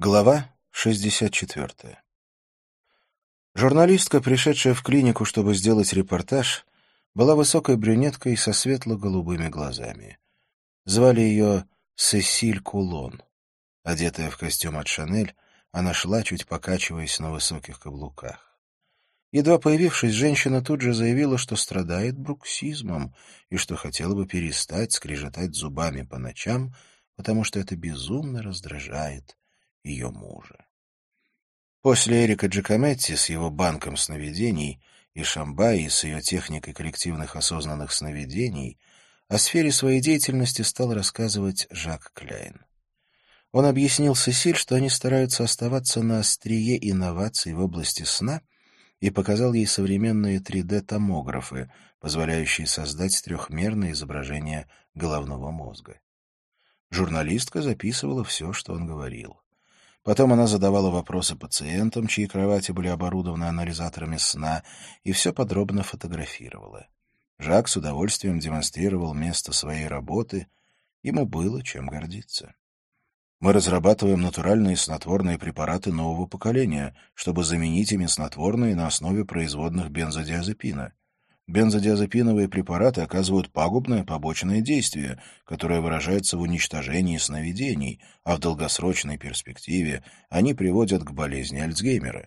Глава 64. Журналистка, пришедшая в клинику, чтобы сделать репортаж, была высокой брюнеткой со светло-голубыми глазами. Звали ее Сесиль Кулон. Одетая в костюм от Шанель, она шла, чуть покачиваясь на высоких каблуках. Едва появившись, женщина тут же заявила, что страдает бруксизмом и что хотела бы перестать скрежетать зубами по ночам, потому что это безумно раздражает ее мужа. После Эрика Джакометти с его банком сновидений и Шамбаи с ее техникой коллективных осознанных сновидений о сфере своей деятельности стал рассказывать Жак Кляйн. Он объяснил Сесиль, что они стараются оставаться на острие инноваций в области сна, и показал ей современные 3D-томографы, позволяющие создать трехмерное изображение головного мозга. Журналистка записывала все, что он говорил. Потом она задавала вопросы пациентам, чьи кровати были оборудованы анализаторами сна, и все подробно фотографировала. Жак с удовольствием демонстрировал место своей работы. Ему было чем гордиться. Мы разрабатываем натуральные снотворные препараты нового поколения, чтобы заменить ими снотворные на основе производных бензодиазепина. Бензодиазепиновые препараты оказывают пагубное побочное действие, которое выражается в уничтожении сновидений, а в долгосрочной перспективе они приводят к болезни Альцгеймера.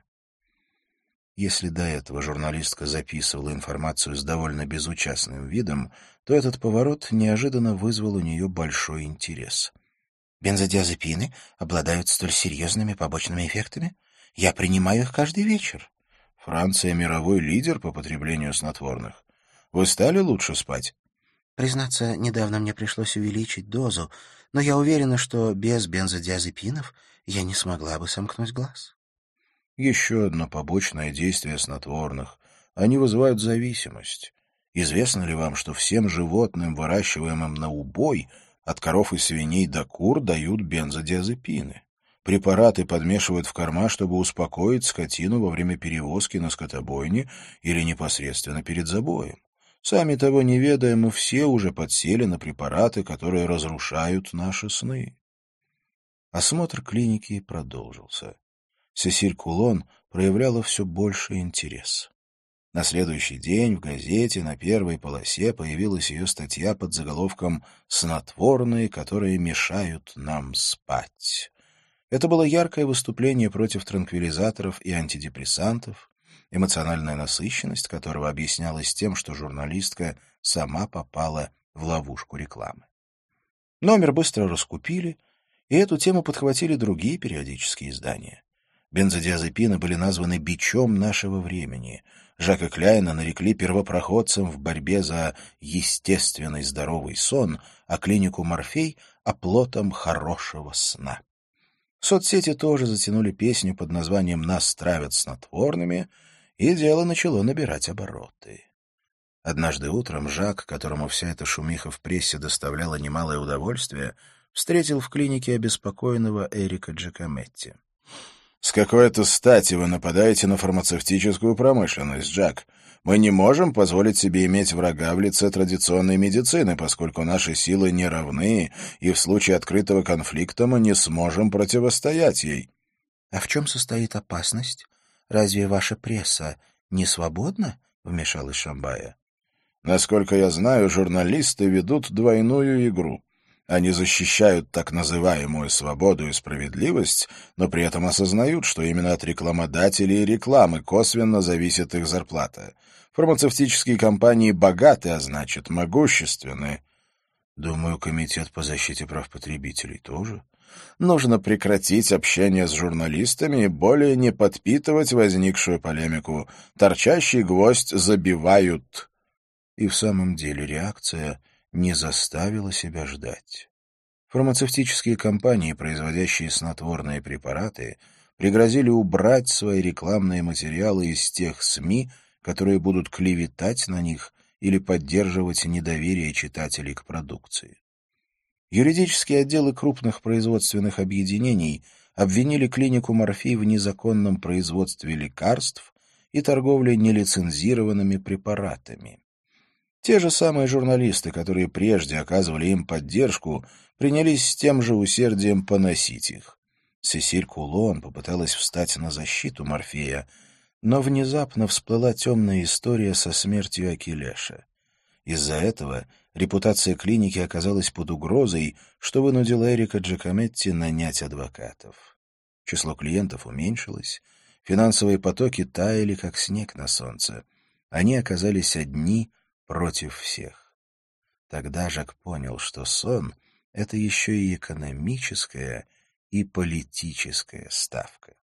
Если до этого журналистка записывала информацию с довольно безучастным видом, то этот поворот неожиданно вызвал у нее большой интерес. «Бензодиазепины обладают столь серьезными побочными эффектами? Я принимаю их каждый вечер». Франция — мировой лидер по потреблению снотворных. Вы стали лучше спать? Признаться, недавно мне пришлось увеличить дозу, но я уверена, что без бензодиазепинов я не смогла бы сомкнуть глаз. Еще одно побочное действие снотворных. Они вызывают зависимость. Известно ли вам, что всем животным, выращиваемым на убой, от коров и свиней до кур, дают бензодиазепины? Препараты подмешивают в корма, чтобы успокоить скотину во время перевозки на скотобойне или непосредственно перед забоем. Сами того не ведая, мы все уже подсели на препараты, которые разрушают наши сны. Осмотр клиники продолжился. Сесиль Кулон проявляла все больше интерес. На следующий день в газете на первой полосе появилась ее статья под заголовком «Снотворные, которые мешают нам спать». Это было яркое выступление против транквилизаторов и антидепрессантов, эмоциональная насыщенность которого объяснялась тем, что журналистка сама попала в ловушку рекламы. Номер быстро раскупили, и эту тему подхватили другие периодические издания. Бензодиазепины были названы бичом нашего времени. Жака Кляйна нарекли первопроходцем в борьбе за естественный здоровый сон, а клинику «Морфей» — оплотом хорошего сна. Соцсети тоже затянули песню под названием «Нас травят снотворными», и дело начало набирать обороты. Однажды утром Жак, которому вся эта шумиха в прессе доставляла немалое удовольствие, встретил в клинике обеспокоенного Эрика Джакометти. «С какой-то стати вы нападаете на фармацевтическую промышленность, Жак? Мы не можем позволить себе иметь врага в лице традиционной медицины, поскольку наши силы не равны, и в случае открытого конфликта мы не сможем противостоять ей». «А в чем состоит опасность? Разве ваша пресса не свободна?» — вмешалась Шамбая. «Насколько я знаю, журналисты ведут двойную игру. Они защищают так называемую свободу и справедливость, но при этом осознают, что именно от рекламодателей и рекламы косвенно зависит их зарплата. Фармацевтические компании богаты, а значит, могущественны. Думаю, Комитет по защите прав потребителей тоже. Нужно прекратить общение с журналистами и более не подпитывать возникшую полемику. Торчащий гвоздь забивают». И в самом деле реакция не заставила себя ждать. Фармацевтические компании, производящие снотворные препараты, пригрозили убрать свои рекламные материалы из тех СМИ, которые будут клеветать на них или поддерживать недоверие читателей к продукции. Юридические отделы крупных производственных объединений обвинили клинику «Морфей» в незаконном производстве лекарств и торговле нелицензированными препаратами. Те же самые журналисты, которые прежде оказывали им поддержку, принялись с тем же усердием поносить их. Сесиль Кулон попыталась встать на защиту Морфея, но внезапно всплыла темная история со смертью Акилеша. Из-за этого репутация клиники оказалась под угрозой, что вынудило Эрика Джакометти нанять адвокатов. Число клиентов уменьшилось, финансовые потоки таяли, как снег на солнце. Они оказались одни против всех. Тогда Жак понял, что сон — это еще и экономическая и политическая ставка.